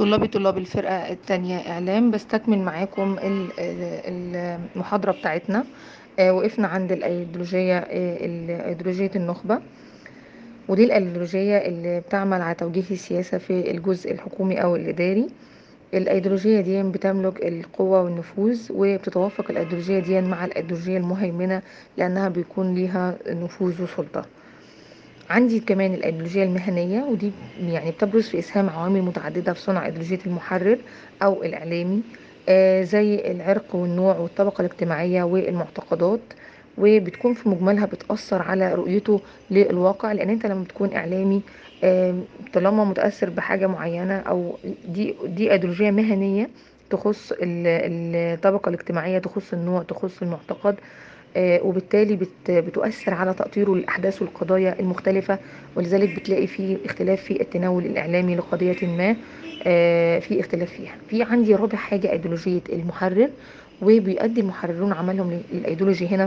طلاب الفرقة التانية إعلام، بستكمل معاكم المحاضرة بتاعتنا. وقفنا عند الأيديولوجية، أيديولوجية النخبة. ودي الأيديولوجية اللي بتعمل على توجيه السياسة في الجزء الحكومي أو الإداري. الأيديولوجية دي بتملك القوة والنفوذ، وبتتوافق الأيديولوجية دي مع الأيديولوجية المهيمنة لأنها بيكون ليها نفوذ وسلطة. عندي كمان الأيديولوجية المهنية، ودي يعني بتبرز في إسهام عوامل متعددة في صنع أيديولوجية المحرر أو الإعلامي، زي العرق والنوع والطبقة الاجتماعية والمعتقدات. وبتكون في مجملها بتأثر على رؤيته للواقع، لأن أنت لما بتكون إعلامي طالما متأثر بحاجة معينة، أو دي أيديولوجية مهنية تخص الطبقة الاجتماعية، تخص النوع، تخص المعتقد. وبالتالي بتؤثر على تأطيره للأحداث والقضايا المختلفة. ولذلك بتلاقي في اختلاف في التناول الإعلامي لقضية ما، في اختلاف فيها. في عندي رابع حاجة أيديولوجية المحرر، وبيؤدي المحررون عملهم للأيديولوجي هنا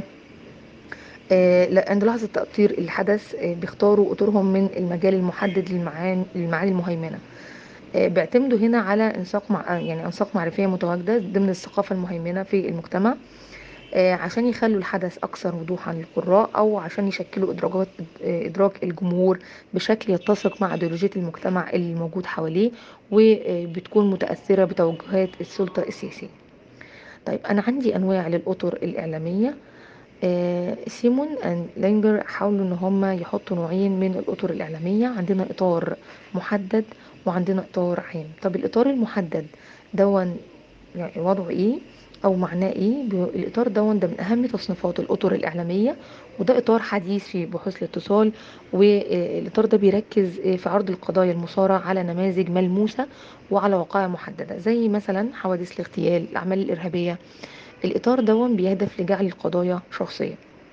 عند لحظة تأطير الحدث. بيختاروا أطرهم من المجال المحدد للمعاني المهيمنة. بيعتمدوا هنا على يعني أنساق معرفية متواجدة ضمن الثقافة المهيمنة في المجتمع، عشان يخلوا الحدث أكثر وضوحا للقراء، أو عشان يشكلوا إدراك الجمهور بشكل يتسق مع أيديولوجية المجتمع اللي موجود حواليه، وبتكون متأثرة بتوجهات السلطة السياسية. طيب، أنا عندي أنواع للأطر الإعلامية. سيمون أند لينجر حاولوا إن هم يحطوا نوعين من الأطر الإعلامية. عندنا إطار محدد وعندنا إطار عام. طب الإطار المحدد دون يعني وضعه ايه او معناه ايه؟ الاطار ده من اهم تصنيفات الاطر الاعلاميه، وده اطار حديث في بحوث الاتصال. والاطار ده بيركز في عرض القضايا المثاره على نماذج ملموسه وعلى وقائع محدده، زي مثلا حوادث الاغتيال، الاعمال الارهابيه. الاطار ده بيهدف لجعل القضايا شخصيه.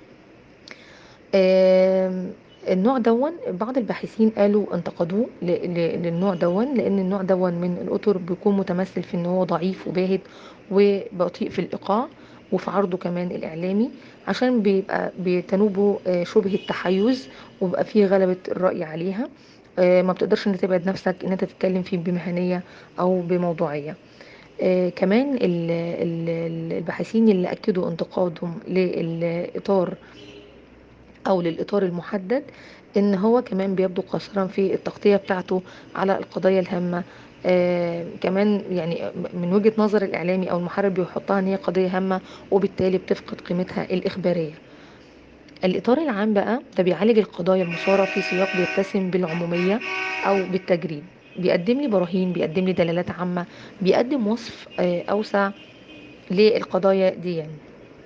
النوع دون بعض الباحثين قالوا انتقدوه للنوع دون، لان النوع دون من الأطر بيكون متمثل في ان هو ضعيف وباهت وبطيء في الإيقاع وفي عرضه كمان الإعلامي، عشان بيبقى بتنوبه شبه التحيز، وبقى فيه غلبة الرأي عليها. ما بتقدرش ان تبعد نفسك ان انت تتكلم فيه بمهنية او بموضوعية. كمان الباحثين اللي أكدوا انتقادهم للإطار او للاطار المحدد، ان هو كمان بيبدو قاصرا في التغطية بتاعته على القضايا الهامة. كمان يعني من وجهة نظر الاعلامي او المحرر بيحطها ان هي قضية هامة، وبالتالي بتفقد قيمتها الاخبارية. الاطار العام بقى ده بيعالج القضايا المثارة في سياق بيتسم بالعمومية او بالتجريد. بيقدم لي براهين، بيقدم لي دلالات عامة، بيقدم وصف اوسع للقضايا دي يعني.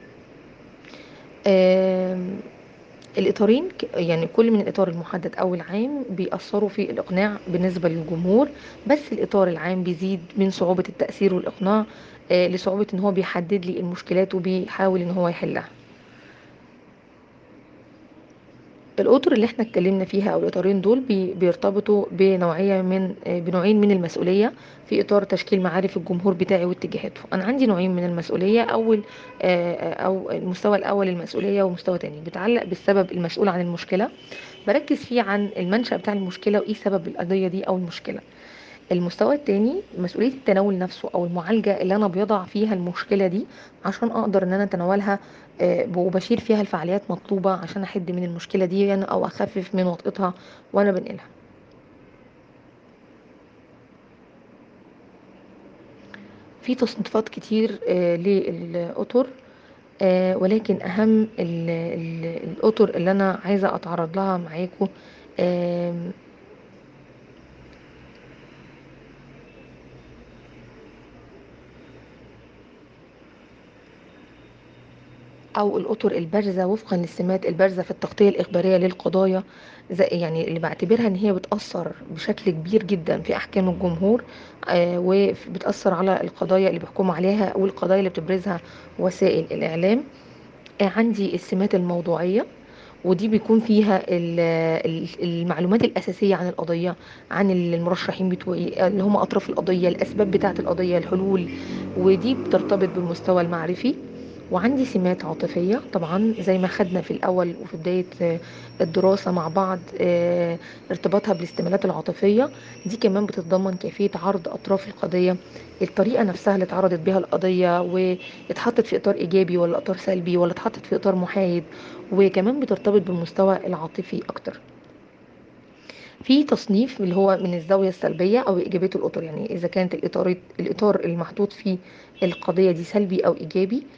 آم، الإطارين يعني كل من الإطار المحدد أو العام بيأثروا في الإقناع بالنسبة للجمهور، بس الإطار العام بيزيد من صعوبة التأثير والإقناع، لصعوبة إن هو بيحدد لي المشكلات وبيحاول إن هو يحلها. الأطر اللي احنا اتكلمنا فيها أو الإطارين دول بيرتبطوا بنوعين من المسؤولية في إطار تشكيل معارف الجمهور بتاعي واتجاهاته. أنا عندي نوعين من المسؤولية. أو المستوى الأول المسؤولية، ومستوى تاني بيتعلق بالسبب المسؤول عن المشكلة، بركز فيه عن المنشأ بتاع المشكلة وإيه سبب القضية دي أو المشكلة. المستوى التاني مسؤولية التناول نفسه أو المعالجة اللي أنا بيضع فيها المشكلة دي عشان أقدر إن أنا أتناولها، وبشير فيها الفعاليات مطلوبة عشان أحد من المشكلة دي يعني، أو أخفف من وطئتها وأنا بنقلها. في تصنيفات كتير للأطر، ولكن أهم الأطر اللي أنا عايزة أتعرض لها معاكم، أو الأطر البارزة وفقا للسمات البارزة في التغطية الإخبارية للقضايا، زي يعني اللي بعتبرها إن هي بتأثر بشكل كبير جدا في أحكام الجمهور، وبتأثر على القضايا اللي بيحكموا عليها والقضايا اللي بتبرزها وسائل الإعلام. عندي السمات الموضوعية، ودي بيكون فيها المعلومات الأساسية عن القضية، عن المرشحين بتوعي اللي هم أطراف القضية، الأسباب بتاعة القضية، الحلول. ودي بترتبط بالمستوى المعرفي. وعندي سمات عاطفية طبعا زي ما خدنا في الأول وفي بداية الدراسة مع بعض، ارتباطها بالاستمالات العاطفية. دي كمان بتتضمن كيفية عرض أطراف القضية، الطريقة نفسها اللي اتعرضت بها القضية، واتحطت في إطار إيجابي ولا إطار سلبي ولا اتحطت في إطار محايد. وكمان بترتبط بالمستوى العاطفي أكتر. في تصنيف اللي هو من الزاوية السلبية أو إيجابية الأطر، يعني إذا كانت الإطار المحطوط فيه القضية دي سلبي أو إيجابي.